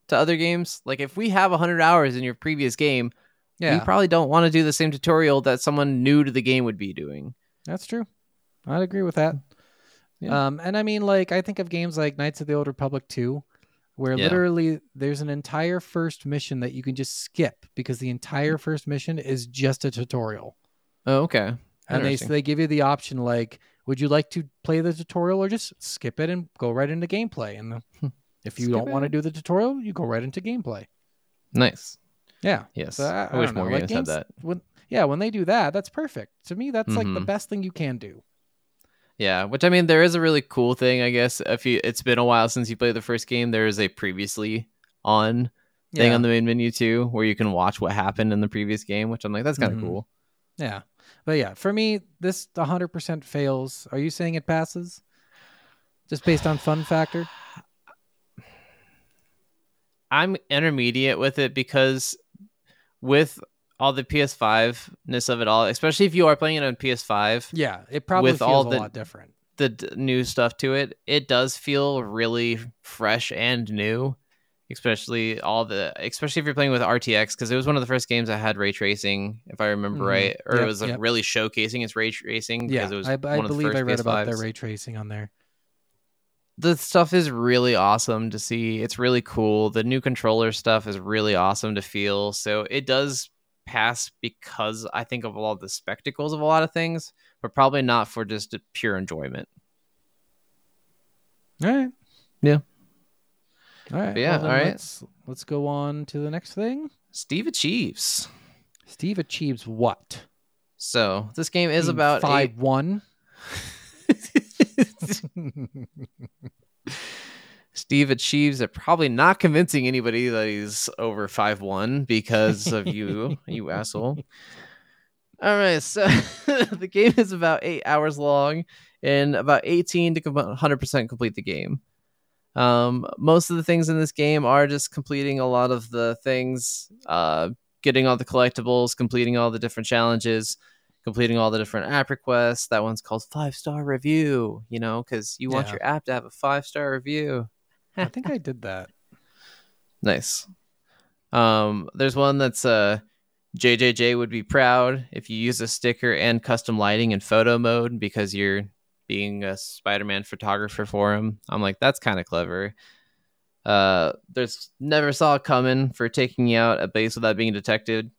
to other games. Like if we have one hundred hours in your previous game, Yeah, we probably don't want to do the same tutorial that someone new to the game would be doing. that's true. I'd agree with that. Yeah. Um, and I mean, like, I think of games like Knights of the Old Republic two, where Yeah. literally there's an entire first mission that you can just skip because the entire first mission is just a tutorial. Oh, okay. And they Interesting. they give you the option, like, would you like to play the tutorial or just skip it and go right into gameplay? And the, if you Skip don't want to it. do the tutorial, you go right into gameplay. Nice. Yeah. Yes. So I, I, wish don't know, more like games had games- that. When, yeah, when they do that, that's perfect. To me, that's like the Mhm. best thing you can do. Yeah, which I mean, there is a really cool thing, I guess. If you, it's been a while since you played the first game, there is a previously on thing Yeah. on the main menu too, where you can watch what happened in the previous game, which I'm like, that's kind of Mhm. cool. Yeah. But yeah, for me, this one hundred percent fails. Are you saying it passes? Just based on fun factor? I'm intermediate with it because with all the P S five ness of it all, especially if you are playing it on P S five, Yeah, it probably With feels all a the- lot different. the d- new stuff to it, it does feel really fresh and new. Especially all the, especially if you're playing with R T X, because it was one of the first games that had ray tracing, if I remember Mhm. right, or Yep, it was like yep. really showcasing its ray tracing. Yeah, because it was I, I one of the believe first I read about the P S fives. ray tracing on there. The stuff is really awesome to see. It's really cool. The new controller stuff is really awesome to feel. So it does pass because I think of all the spectacles of a lot of things, but probably not for just a pure enjoyment. All right. Yeah. All right. But yeah, well then all right. Let's, let's go on to the next thing. Steve achieves. Steve achieves what? So this game is Being about five one. Steve achieves at probably not convincing anybody that he's over five one because of you, you asshole. All right, so the game is about eight hours long and about eighteen to one hundred percent complete the game. Um, most of the things in this game are just completing a lot of the things, uh, getting all the collectibles, completing all the different challenges, completing all the different app requests. That one's called five star review, you know, because you want Yeah. your app to have a five star review. I think I did that. Nice. Um, there's one that's uh, J J J would be proud if you use a sticker and custom lighting in photo mode because you're being a Spider-Man photographer for him. I'm like, that's kind of clever. Uh, there's never saw it coming for taking out a base without being detected.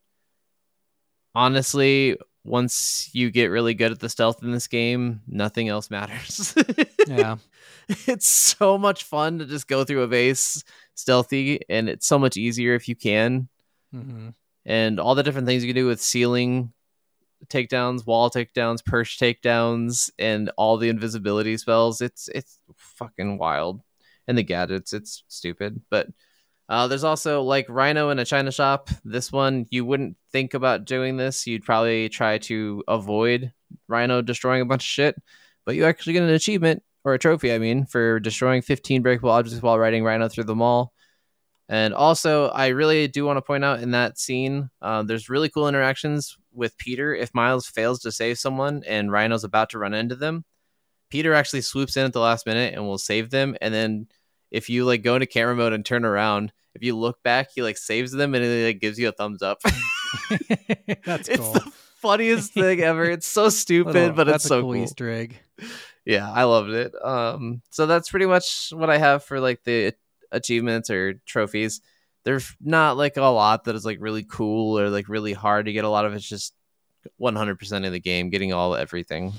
Honestly, once you get really good at the stealth in this game, nothing else matters. Yeah. It's so much fun to just go through a base stealthy, and it's so much easier if you can. hmm And all the different things you can do with ceiling takedowns, wall takedowns, perch takedowns, and all the invisibility spells. It's it's fucking wild. And the gadgets, it's stupid. But uh, there's also like Rhino in a China shop. This one, you wouldn't think about doing this. You'd probably try to avoid Rhino destroying a bunch of shit. But you actually get an achievement, or a trophy, I mean, for destroying fifteen breakable objects while riding Rhino through the mall. And also, I really do want to point out in that scene, uh, there's really cool interactions with Peter. If Miles fails to save someone and Rhino's about to run into them, Peter actually swoops in at the last minute and will save them. And then if you like go into camera mode and turn around, if you look back, he like saves them and it like gives you a thumbs up. That's It's cool. the funniest thing ever. It's so stupid, Little- but that's it's so a cool, cool. Easter egg. Yeah, I loved it. Um, so that's pretty much what I have for like the achievements or trophies. There's not like a lot that is like really cool or like really hard to get. A lot of it's just one hundred percent of the game, getting all everything.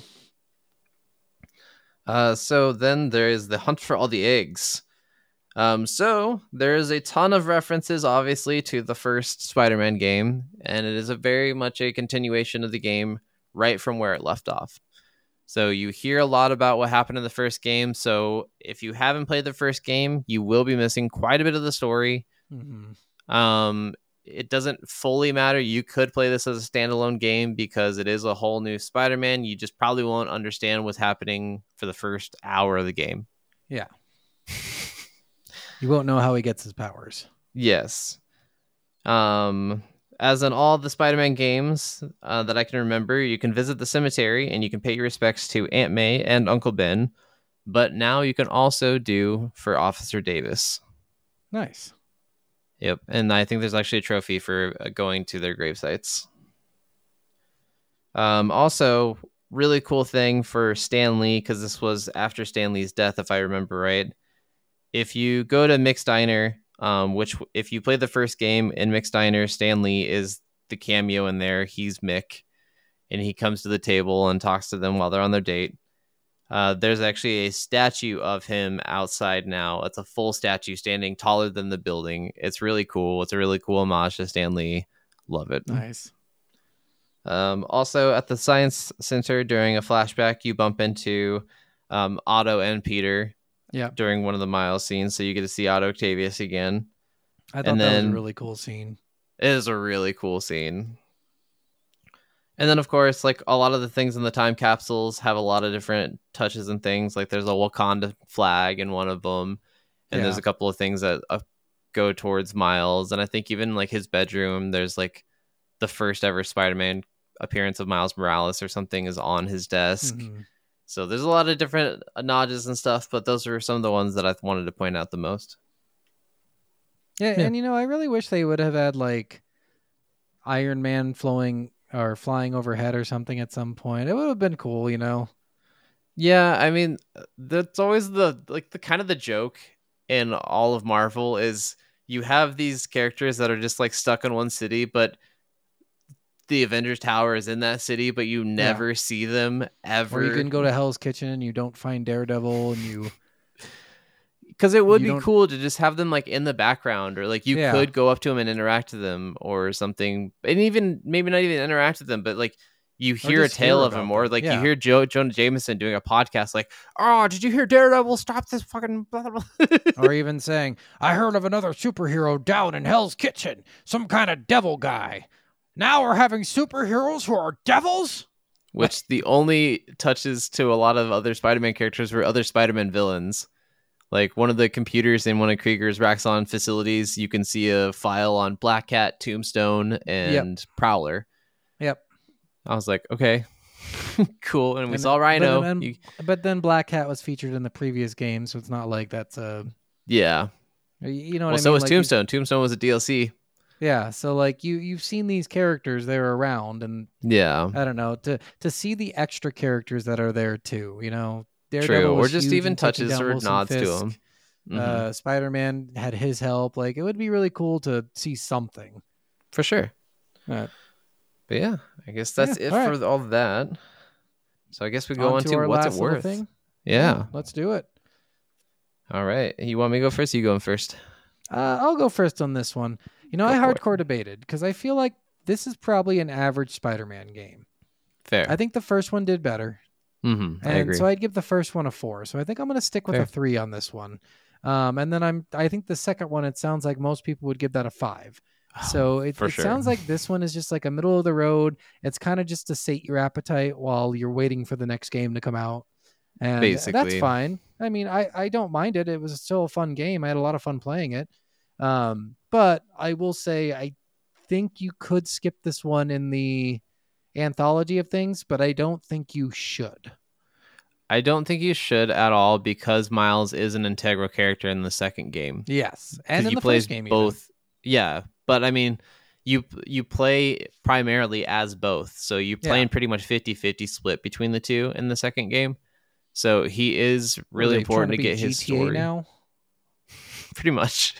Uh, so then there is the hunt for all the eggs. Um, so there is a ton of references, obviously, to the first Spider-Man game, and it is a very much a continuation of the game right from where it left off. So you hear a lot about what happened in the first game. So if you haven't played the first game, you will be missing quite a bit of the story. Mm-hmm. Um, it doesn't fully matter. You could play this as a standalone game because it is a whole new Spider-Man. You just probably won't understand what's happening for the first hour of the game. Yeah. You won't know how he gets his powers. Yes. Um, as in all the Spider-Man games uh, that I can remember, you can visit the cemetery and you can pay your respects to Aunt May and Uncle Ben. But now you can also do for Officer Davis. Nice. Yep, and I think there's actually a trophy for uh, going to their grave sites. Um, also, really cool thing for Stan Lee, because this was after Stan Lee's death, if I remember right. If you go to Mick's Diner, um, which if you play the first game in Mick's Diner, Stan Lee is the cameo in there. He's Mick, and he comes to the table and talks to them while they're on their date. Uh, there's actually a statue of him outside now. It's a full statue standing taller than the building. It's really cool. It's a really cool homage to Stan Lee. Love it. Nice. Um, also, at the Science Center during a flashback, you bump into um, Otto and Peter Yeah. during one of the Miles scenes. So you get to see Otto Octavius again. I thought And that was then- a really cool scene. It is a really cool scene. And then, of course, like a lot of the things in the time capsules have a lot of different touches and things. Like there's a Wakanda flag in one of them. And Yeah. there's a couple of things that uh, go towards Miles. And I think even like his bedroom, there's like the first ever Spider-Man appearance of Miles Morales or something is on his desk. Mhm. So there's a lot of different nods and stuff, but those are some of the ones that I wanted to point out the most. Yeah, Yeah. and you know, I really wish they would have had like Iron Man flowing or flying overhead or something at some point. It would have been cool, you know. Yeah, I mean, that's always the like the kind of the joke in all of Marvel is you have these characters that are just like stuck in one city, but the Avengers Tower is in that city, but you never see them ever. Or you can go to Hell's Kitchen and you don't find Daredevil and you Because it would You be don't- cool to just have them like in the background, or like you Yeah. could go up to them and interact with them or something, and even maybe not even interact with them, but like you hear a just hear tale of about them, or them. like Yeah. you hear Joe Jonah Jameson doing a podcast, like, "Oh, did you hear Daredevil? Stop this fucking." Blah, blah, blah." or even saying, I heard of another superhero down in Hell's Kitchen, some kind of devil guy. Now we're having superheroes who are devils? Which the only touches to a lot of other Spider-Man characters were other Spider-Man villains. Like one of the computers in one of Krieger's Raxxon facilities, you can see a file on Black Cat, Tombstone, and Prowler. Yep. I was like, okay, cool. And we And saw then- Rhino. But then, You- but then Black Cat was featured in the previous game, so it's not like that's a yeah. you know what Well, I so mean? was Like, you- Tombstone. Tombstone was a D L C. Yeah, so like you you've seen these characters, they're around, and Yeah. I don't know, to to see the extra characters that are there too, you know. True. Daredevil Or was just huge even in taking touches down or Wilson nods to Fisk. him. Mhm. Uh, Spider-Man had his help. Like it would be really cool to see something. For sure. Uh, But yeah, I guess that's Yeah, it all right. for all of that. So I guess we go on to to our what's last it little worth. thing. Yeah. let's do it. All right. You want me to go first? Or you going first? Uh, I'll go first on this one. You know, Go I for it. hardcore debated because I feel like this is probably an average Spider-Man game. Fair. I think the first one did better. mm-hmm. I And agree. so I'd give the first one a four. So I think I'm going to stick with Fair. a three on this one. Um, and then I'm, I think the second one, it sounds like most people would give that a five. So it, for it sure. sounds like this one is just like a middle of the road. It's kind of just to sate your appetite while you're waiting for the next game to come out. And that's Basically. fine. I mean, I, I don't mind it. It was still a fun game. I had a lot of fun playing it. Um, but I will say, I think you could skip this one in the anthology of things, but I don't think you should. I don't think you should at all because Miles is an integral character in the second game. Yes, 'Cause and in you the play first game, even. both. Yeah, but I mean, you you play primarily as both, so you play Yeah. in pretty much fifty-fifty split between the two in the second game. So he is What are really they important to, trying get be his G T A story. now. Pretty much.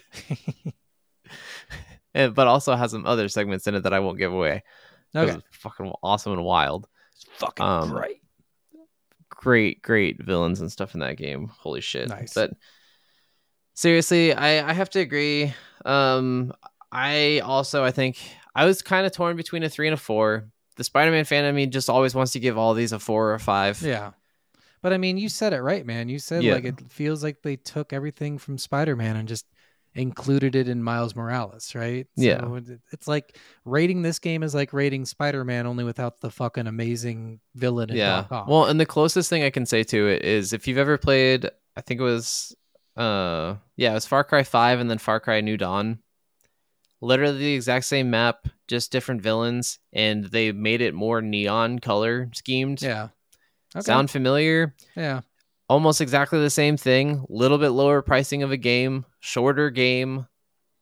And- but also has some other segments in it that I won't give away. 'Cause Okay, it's fucking awesome and wild. fucking um, great. Great, great villains and stuff in that game. Holy shit. Nice. But seriously, I, I have to agree. Um, I also, I think I was kind of torn between a three and a four. The Spider-Man fan in me just always wants to give all these a four or a five. Yeah, but I mean, you said it right, man. You said Yeah. like it feels like they took everything from Spider-Man and just included it in Miles Morales, right? Yeah. So it- it's like rating this game is like rating Spider-Man only without the fucking amazing villain. And Yeah. Doc Ock. Well, and the closest thing I can say to it is if you've ever played, I think it was, uh, yeah, it was Far Cry five and then Far Cry New Dawn. Literally the exact same map, just different villains, and they made it more neon color schemed. yeah. Okay. Sound familiar? yeah. Almost exactly the same thing. Little bit lower pricing of a game, shorter game,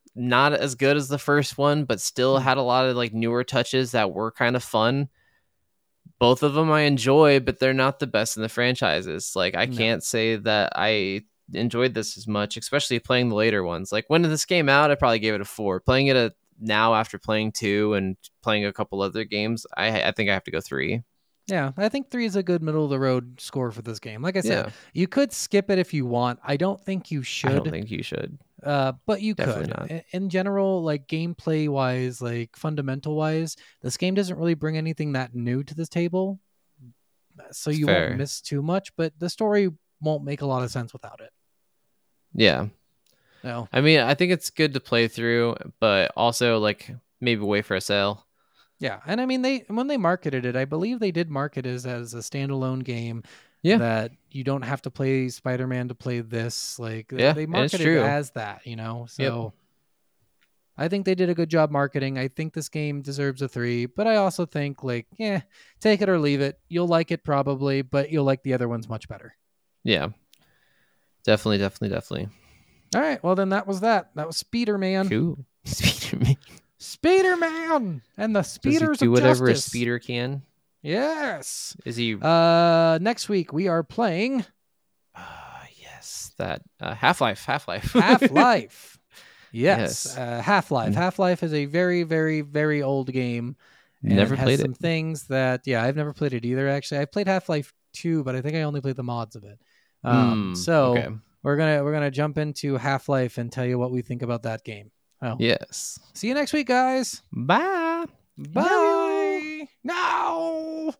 not as good as the first one, but still had a lot of like newer touches that were kind of fun. Both of them I enjoy, but they're not the best in the franchises. Like I No. can't say that I enjoyed this as much, especially playing the later ones. Like when this came out, I probably gave it a four. Playing it a, now after playing two and playing a couple other games, I I think I have to go three. Yeah, I think three is a good middle of the road score for this game. Like I said, Yeah. you could skip it if you want. I don't think you should. I don't think you should. Uh, but you Definitely could. not. I- In general, like gameplay wise, like fundamental wise, this game doesn't really bring anything that new to this table. So It's you fair. won't miss too much, but the story won't make a lot of sense without it. Yeah. No. I mean, I think it's good to play through, but also like maybe wait for a sale. Yeah. And I mean they when they marketed it, I believe they did market it as, as a standalone game. Yeah. That you don't have to play Spider-Man to play this. Like they- Yeah, they and it's marketed true. it as that, you know. So Yep. I think they did a good job marketing. I think this game deserves a three, but I also think like, yeah, take it or leave it. You'll like it probably, but you'll like the other ones much better. Yeah. Definitely, definitely, definitely. All right, well then that was that. That was Speeder-Man. Cool. Speeder-Man. Speeder-Man and the Does he speeders do of whatever justice. a speeder can? Yes. Is he? Uh, next week we are playing Uh, yes, that uh, Half-Life. Half-Life. Half-Life. Yes, Yes. Uh, Half-Life. Mm. Half-Life is a very, very, very old game. and Never it has played some it. things that, yeah, I've never played it either. Actually, I played Half-Life two, but I think I only played the mods of it. Um, Mm, so okay. we're gonna we're gonna jump into Half-Life and tell you what we think about that game. Oh, Yes. see you next week, guys. Bye. Bye. No.